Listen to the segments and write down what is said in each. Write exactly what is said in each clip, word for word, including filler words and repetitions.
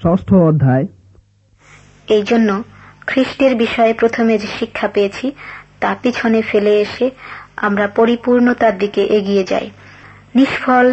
ষষ্ঠ অধ্যায়। এই জন্য খ্রিস্টের বিষয়ে প্রথমে যে শিক্ষা পেয়েছি তা পিছনে ফেলে এসে আমরা পরিপূর্ণতার দিকে এগিয়ে যাই। নিষ্ফল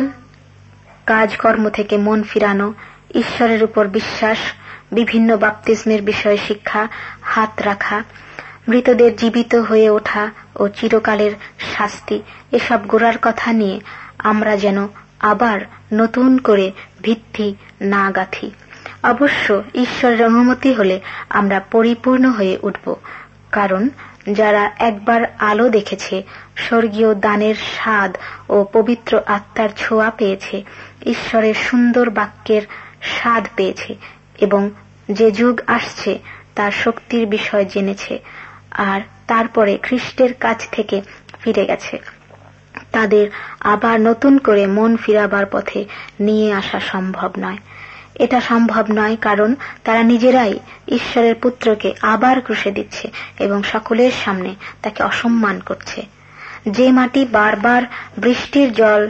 কাজকর্ম থেকে মন ফিরানো, ঈশ্বরের উপর বিশ্বাস, বিভিন্ন বাপ্তিস্মের বিষয়ে শিক্ষা, হাত রাখা, মৃতদের জীবিত হয়ে ওঠা ও চিরকালের শাস্তি, এসব গোড়ার কথা নিয়ে আমরা যেন আবার নতুন করে ভিত্তি না গাঁথি। অবশ্য ঈশ্বরের অনুমতি হলে আমরা পরিপূর্ণ হয়ে উঠব, কারণ যারা একবার আলো দেখেছে, স্বর্গীয় দানের স্বাদ ও পবিত্র আত্মার ছোঁয়া পেয়েছে, ঈশ্বরের সুন্দর বাক্যের স্বাদ পেয়েছে এবং যে যুগ আসছে তার শক্তির বিষয় জেনেছে আর তারপরে খ্রিস্টের কাছ থেকে ফিরে গেছে, তাদের আবার নতুন করে মন ফিরাবার পথে নিয়ে আসা সম্ভব নয়। এটা সম্ভব নয় কারণ তারা নিজেরাই ঈশ্বরের পুত্রকে আবার ক্রুশে দিচ্ছে এবং সকলের সামনে তাকে অসম্মান করছে। যে মাটি বারবার বৃষ্টির জল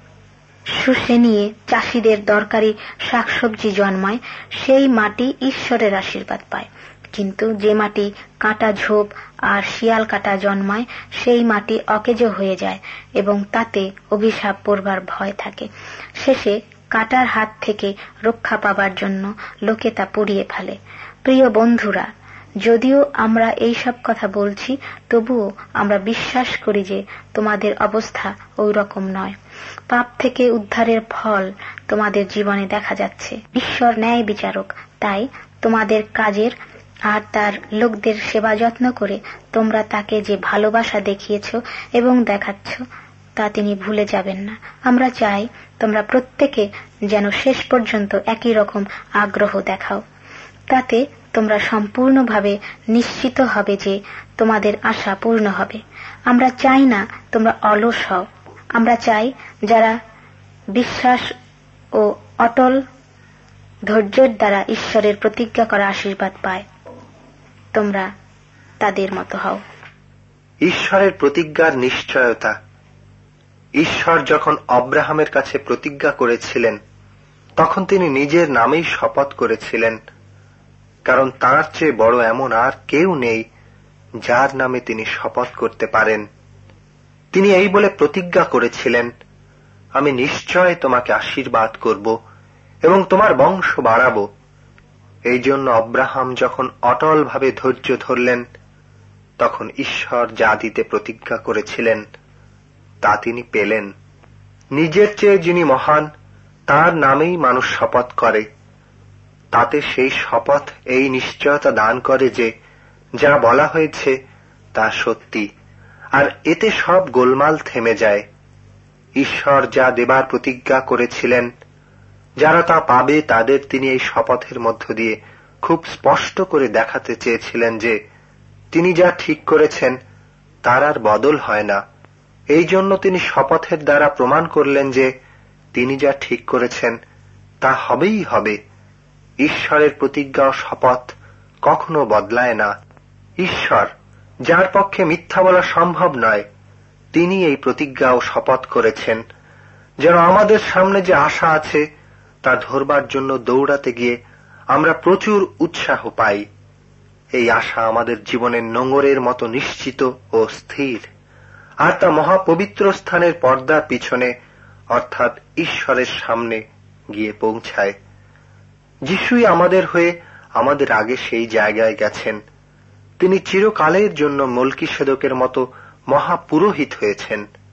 শুষে নিয়ে চাষিদের দরকারি শাকসবজি জন্মায়, সেই মাটি ঈশ্বরের আশীর্বাদ পায়। কিন্তু যে মাটি কাঁটা ঝোপ আর শিয়াল কাটা জন্মায়, সেই মাটি অকেজো হয়ে যায় এবং তাতে অভিশাপ পড়বার ভয় থাকে। শেষে কাঁটার হাত থেকে রক্ষা পাবার জন্য লোকে তা পুড়িয়ে ফেলে। প্রিয় বন্ধুরা, যদিও আমরা এই সব কথা বলছি, তবুও আমরা বিশ্বাস করি যে তোমাদের অবস্থা ওই রকম নয়। পাপ থেকে উদ্ধারের ফল তোমাদের জীবনে দেখা যাচ্ছে। ঈশ্বর ন্যায় বিচারক, তাই তোমাদের কাজের আর তার লোকদের সেবা যত্ন করে তোমরা তাকে যে ভালোবাসা দেখিয়েছ এবং দেখাচ্ছ তা তিনি ভুলে যাবেন না। আমরা চাই তোমরা প্রত্যেকে যেন শেষ পর্যন্ত একই রকম আগ্রহ দেখাও। তাতে তোমরা সম্পূর্ণভাবে নিশ্চিত হবে যে তোমাদের আশা পূর্ণ হবে। আমরা চাই না তোমরা অলস হও। আমরা চাই যারা বিশ্বাস ও অটল ধৈর্যের দ্বারা ঈশ্বরের প্রতিজ্ঞা করা আশীর্বাদ পায়, তোমরা তাদের মতো হও। ঈশ্বরের প্রতিজ্ঞার নিশ্চয়তা। ঈশ্বর যখন আব্রাহামের কাছে প্রতিজ্ঞা করেছিলেন, তখন তিনি নিজের নামেই শপথ করেছিলেন, কারণ তাঁর চেয়ে বড় এমন আর কেউ নেই যার নামে তিনি শপথ করতে পারেন। তিনি এই বলে প্রতিজ্ঞা করেছিলেন, আমি নিশ্চয় তোমাকে আশীর্বাদ করব এবং তোমার বংশ বাড়াব। এই জন্য আব্রাহাম যখন অটলভাবে ধৈর্য ধরলেন, তখন ঈশ্বর যা দিতে প্রতিজ্ঞা করেছিলেন তা তিনি পেলেন। নিজের চেয়ে যিনি মহান, তার নামেই মানুষ শপথ করে। তাতে সেই শপথ এই নিশ্চয়তা দান করে যে যা বলা হয়েছে তা সত্যি, আর এতে সব গোলমাল থেমে যায়। ঈশ্বর যা দেবার প্রতিজ্ঞা করেছিলেন, যারা তা পাবে তাদের তিনি এই শপথের মধ্য দিয়ে খুব স্পষ্ট করে দেখাতে চেয়েছিলেন যে তিনি যা ঠিক করেছেন তার আর বদল হয় না। এই জন্য তিনি শপথের দ্বারা প্রমাণ করলেন যে তিনি যা ঠিক করেছেন তা হবেই হবে। ঈশ্বরের প্রতিজ্ঞা ও শপথ কখনো বদলায় না। ঈশ্বর, যার পক্ষে মিথ্যা বলা সম্ভব নয়, তিনি এই প্রতিজ্ঞা ও শপথ করেছেন যেন আমাদের সামনে যে আশা আছে তা ধরবার জন্য দৌড়াতে গিয়ে আমরা প্রচুর উৎসাহ পাই। এই আশা আমাদের জীবনের নোঙরের মতো নিশ্চিত ও স্থির, আর তা মহাপবিত্র স্থানের পর্দার পিছনে অর্থাৎ ঈশ্বরের সামনে গিয়ে পৌঁছায়। যিশুই আমাদের হয়ে আমাদের আগে সেই জায়গায় গেছেন। তিনি চিরকালের জন্য মলকিসেদকের মতো মহাপুরোহিত হয়েছেন।